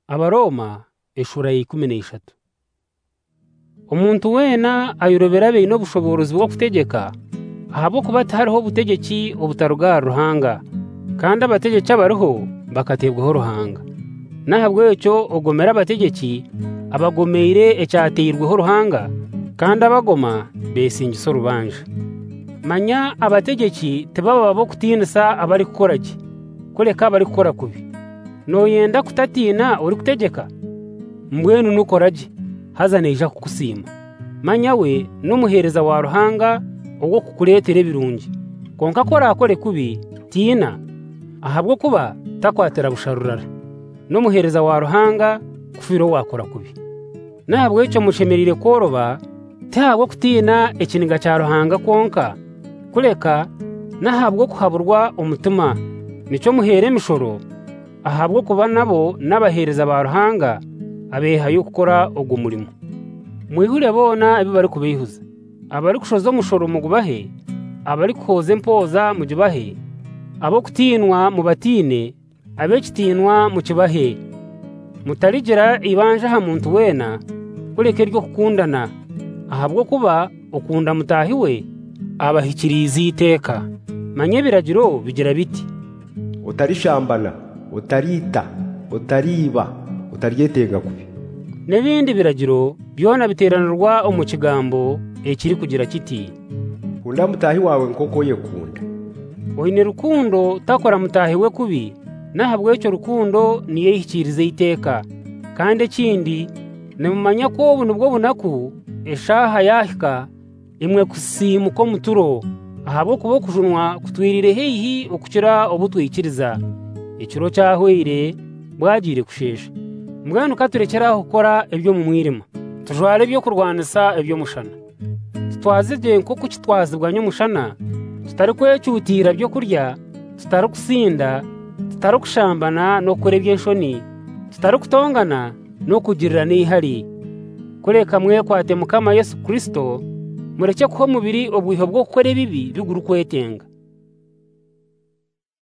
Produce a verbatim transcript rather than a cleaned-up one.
Abaroma eshura y'ikumi n'eshatu. Omuntu wena ayurobera be no bushobozi bwo kutegeka ahabo kuba hariho butegeki obutaruga ruhanga kandi abategeki abariho bakatebwaho ruhanga. Nahabwo ecyo ogomera abategeki abagomeire ecyateyirweho ruhanga kandi abagoma besingiso rubanje. Manya abategeki tebaba bo kutinisa abari kukoraki kureka abari gukora kubi. No yenda kutatina uri kutegeka mbwenu nukoraje hazaneja kukusima. Manya we numuhereza wa ruhanga ubwo kukuretere birungi konka kora akore kubi tina ahabwo kuba takwatera busharurara numuhereza wa ruhanga kufiro wakora kubi. Nahabwo icyo mushemerire koroba tahabwo kutina ekiniga cya ruhanga konka kureka nahabwo kuhaburwa umutima nicyo muhere mishoro ahabwo kuba nabo n'abahereza ba ruhanga abehayo gukora ugo murimo. Mwihure bona ibi bari kubihuza abari kushoza mushoro mugubahe abari koze mpoza mugibahe abo kutinwa mu batine abekitinwa mu kibahe mutarigira ibanje ha muntu wena kureke ryo kukundana ahabwo kuba ukunda mutahiwe abahikirizi iteka. Manye biragiro bigira biti utarishambana utarita utariba utaryetenga kubi n'ibindi biragiro byona biteranirwa mu kigambo ekiri kugira kiti kunda mutahi wawe nkoko ye kunda. Oyine rukundo takora mutahiwe kubi nahabwo icyo rukundo niye hikirize iteka kandi kindi nemumanya ko ubu nubwo bunaku eshaha yahika imwe kusimu ko muturo ahabo kubo kujunwa kutwirire hehi okukira obutwikiriza ikiro cyahwire bwagire kushesha mbwanu katurekeraho gukora ibyo mu mwirima tujware byo kurwanisa ibyo mushana tutwazije nko kukitwazibwanye mushana tutari kwecyutira byo kurya tutari kusinda tutari kushambana no kurebye nshoni tutari kutongana no kugirira n'ihari kureka mwe kwate mukama Yesu Kristo mureke ko mubiri obwiho bwo gukora bibi biguru kwetenga